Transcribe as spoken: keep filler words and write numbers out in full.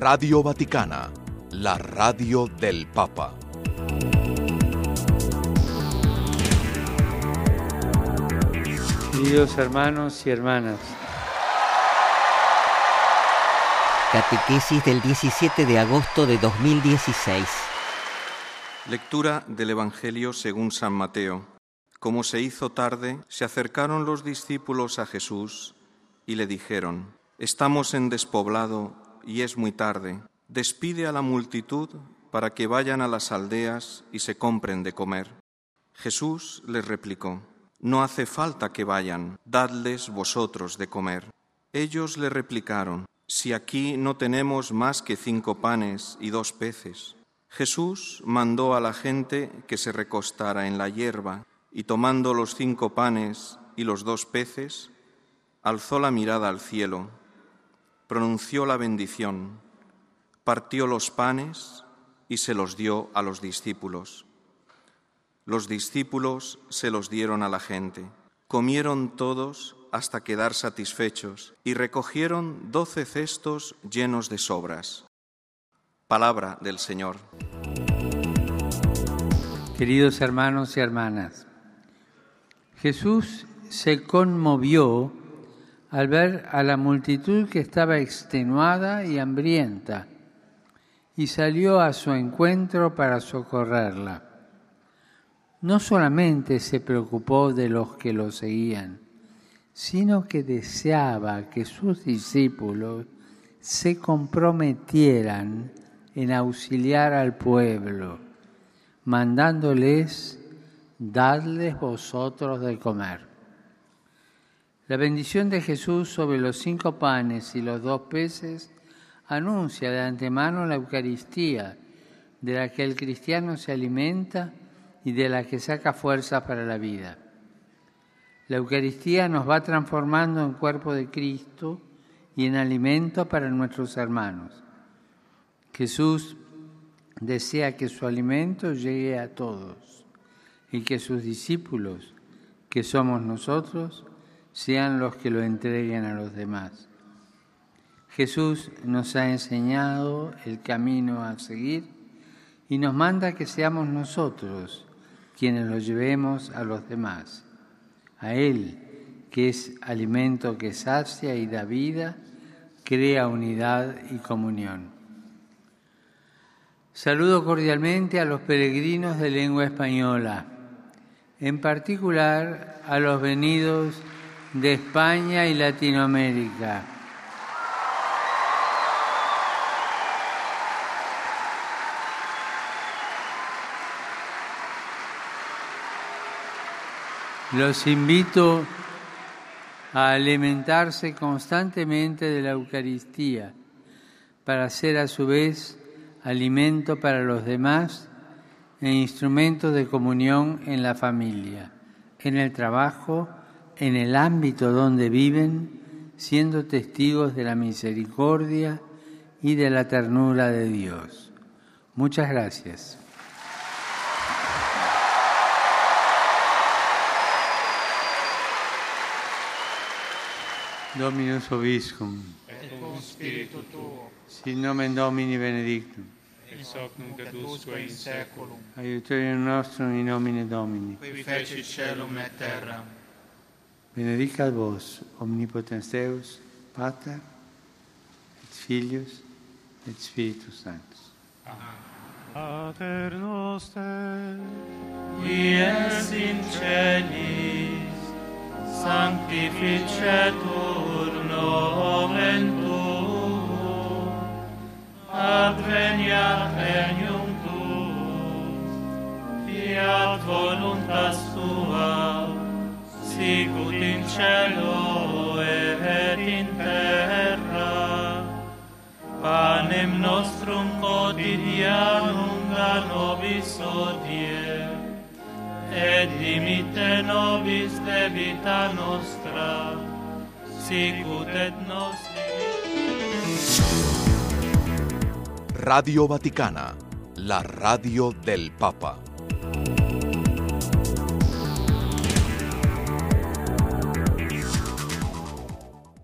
Radio Vaticana, la radio del Papa. Queridos hermanos y hermanas, Catequesis del diecisiete de agosto de dos mil dieciséis. Lectura del Evangelio según San Mateo. Como se hizo tarde, se acercaron los discípulos a Jesús y le dijeron: «Estamos en despoblado y es muy tarde. Despide a la multitud para que vayan a las aldeas y se compren de comer». Jesús les replicó: «No hace falta que vayan, dadles vosotros de comer». Ellos le replicaron: «Si aquí no tenemos más que cinco panes y dos peces». Jesús mandó a la gente que se recostara en la hierba y, tomando los cinco panes y los dos peces, alzó la mirada al cielo, pronunció la bendición, partió los panes y se los dio a los discípulos. Los discípulos se los dieron a la gente. Comieron todos hasta quedar satisfechos y recogieron doce cestos llenos de sobras. Palabra del Señor. queridos hermanos y hermanas, Jesús se conmovió al ver a la multitud que estaba extenuada y hambrienta y salió a su encuentro para socorrerla. No solamente se preocupó de los que lo seguían, sino que deseaba que sus discípulos se comprometieran en auxiliar al pueblo, mandándoles: «Dadles vosotros de comer». La bendición de Jesús sobre los cinco panes y los dos peces anuncia de antemano la Eucaristía, de la que el cristiano se alimenta y de la que saca fuerzas para la vida. La Eucaristía nos va transformando en cuerpo de Cristo y en alimento para nuestros hermanos. Jesús desea que su alimento llegue a todos y que sus discípulos, que somos nosotros, sean los que lo entreguen a los demás. Jesús nos ha enseñado el camino a seguir y nos manda que seamos nosotros quienes lo llevemos a los demás. A Él, que es alimento que sacia y da vida, crea unidad y comunión. Saludo cordialmente a los peregrinos de lengua española, en particular a los venidos de España y Latinoamérica. Los invito a alimentarse constantemente de la Eucaristía para ser a su vez alimento para los demás e instrumento de comunión en la familia, en el trabajo, en el ámbito donde viven, siendo testigos de la misericordia y de la ternura de Dios. Muchas gracias. Dominus Vobiscum. Et cum spiritu tuo. Sit nomen Domini benedictum. Ex hoc nunc et usque in saeculum. Aiuterium nostrum in nomine Domini. Qui fecit caelum et terram. Benedicat vos, omnipotens Deus, Pater, et Filius, et Spiritus Sanctus. Pater noster, Qui es in celis, sanctificetur nomen tuum, adveniat regnum tuum, fiat voluntas tua, sicut in cielo et in terra. Panem nostrum quotidianum da nobis hodie, et dimitte nobis debita nostra, sicut et nos dimitte. Radio Vaticana, la radio del Papa.